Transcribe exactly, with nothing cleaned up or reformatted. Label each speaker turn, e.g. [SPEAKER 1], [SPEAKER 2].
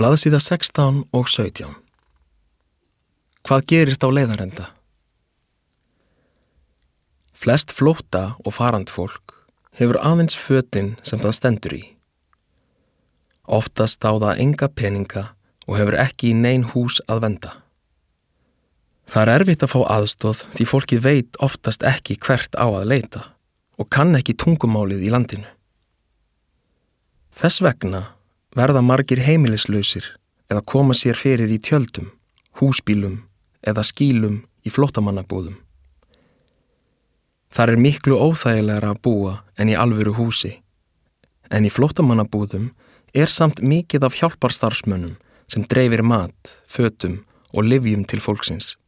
[SPEAKER 1] Blaðsíða sextán og sautján. Hvað gerist á leiðarenda? Flest flótta og farandfólk hefur aðeins fötin sem það stendur í. Oftast á það enga peninga og hefur ekki í nein hús að venda. Það er erfitt að fá aðstoð því fólkið veit oftast ekki hvert á að leita og kann ekki tungumálið í landinu. Þess vegna verða margir heimilislausir eða koma sér fyrir í tjöldum, húsbílum eða skýlum í flóttamannabúðum. Þar er miklu óþægilegra að búa en í alvöru húsi, en í flóttamannabúðum er samt mikið af hjálparstarfsmönnum sem dreifir mat, fötum og lyfjum til fólksins.